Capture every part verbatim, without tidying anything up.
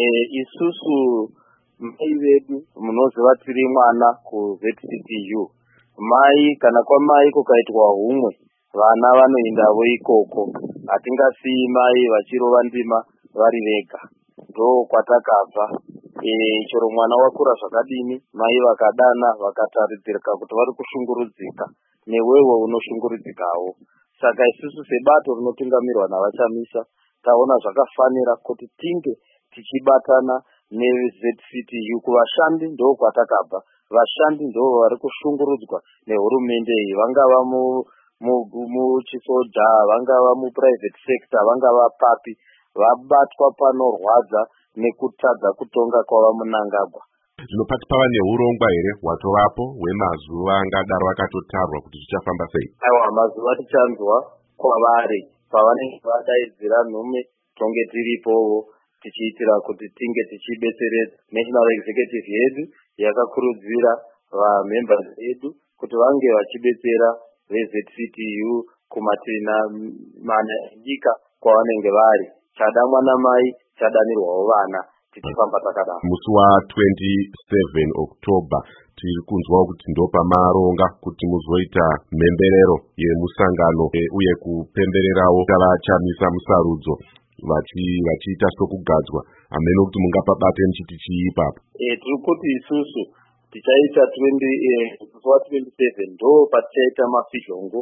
eh, isusu mai vedu munoziva tiri mwana ku Z C T U, mai kana kwamai kukaitwa humwe vana vanoendavo ikoko. Hatingasii mai vachirova ndima vari vega, ndo kwatakabva. E, chero mwana wakura zvakadini, mai vakadana vakataridzika kuti vari kushungurudzika, newewo unoshungurudzikawo. Saka isusu sebato rinotungamirwa navachamisa taona zvakafanira kuti tinge tichibatana ne-Z C T U. Kuvashandi ndo kwatakabva, vashandi ndo vari kushungurudzwa nehurumende iyi, vangava mu muchisoja, vangava muprivate sector, vangava papi, vabatwa panorwadza nekutadza kutonga kwava Mnangagwa. Zvino pati pava neurongwa here hwatovapo hwemazuva angadaro akatotarwa kuti zvichafamba sei? Aiwa, mazuva tichanzwa kwavari pavanenge vadaidzira nhume tonge tiripowo tichiitira kuti tinge tichibetseredza. National Executive yedu yakakurudzira vamembers vedu kuti vange vachibetsera ve-Z C T U kumatina mana enyika kwavanenge vari. Chada mwana mai chadanirwawo vana, tichifamba takadaro. Musi wa twenty-seven October tiri kunzwawo kuti ndo pamaronga kuti muzoita mhemberero yemusangano e, uye kupembererawo vachamisa musarudzo vachiita vachi sokugadzwa. Hameno kuti mungapabate muchiti chii ipapo? Eh, tiri kuti isusu tichaita twenty-seven ndo patichaita mafizhongo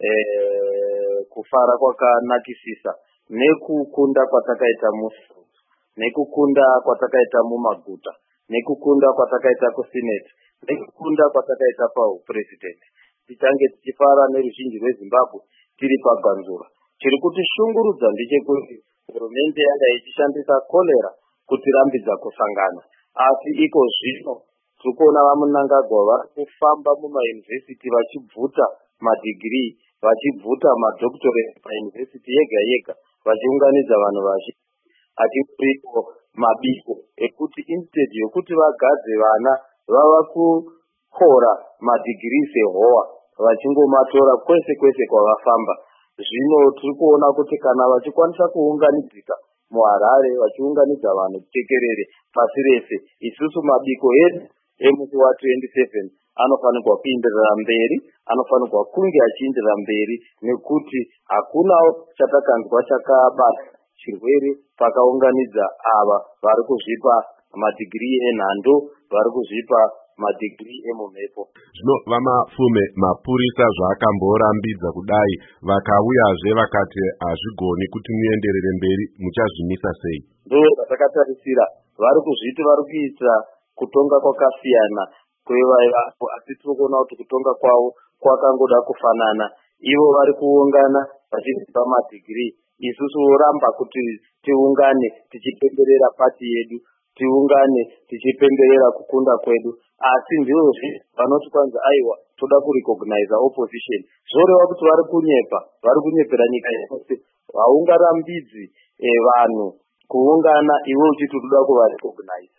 eh, kufara kwakanakisisa nekukunda kwatakaita musarudzo, nekukunda kwatakaita mumaguta, nekukunda kwatakaita kusineti, nekukunda kwatakaita paupresident. Tichange tichifara neruzhinji rweZimbabwe tiri paganzura. Chiri kuti shungurudza ndechekuti hurumende yanga ichishandisa kolera kutirambidza kusangana, asi iko zvino tiri kuona vaMnangagwa vari kufamba mumayunivhesiti vachibvuta madhigirii, vachibvuta madhokutorate payunivhesiti yega yega, vachiunganidza vanhu vachi atikuriko mabiko ekuti instead yokuti vagadze vana vava kukora madhigirii sehowa vachingomatora kwese kwese kwavafamba. Zvino tiri kuona kuti kana vachikwanisa kuunganidzika muHarare, vachiunganidza vanhu kutekerere pasi rese, isusu mabiko edu emusi wa twenty-seven anofanirwa kuenderera mberi, anofanirwa kunge achienderera mberi, nekuti hakuna chatakanzwa chakabata chirwere pakaunganidza ava vari kuzvipa madhigirii enhando, vari kuzvipa madhigirii emumhepo. Zvino vamafume mapurisa zvaakamborambidza kudai, vakauyazve vakati hazvigoni kuti muenderere mberi, muchazvimisa sei? Ndo zvatakatarisira, vari kuzviti vari kuita kutonga kwakasiyana kwevaivapo, asi tiri kuona kuti kutonga kwavo kwakangoda kufanana. Ivo vari kuungana vachipa madhigirii, isusu voramba kuti tiungane tichipemberera pati yedu, tiungane tichipemberera kukunda kwedu, asi ndizvo vanoti kwanza aiwa toda kurecognize opposition. Zvoreva kuti vari kunyepa, vari kunyepera nyika yose. Haungarambidzi eh, vanhu kuungana iwe uchiti toda kuvarecognize.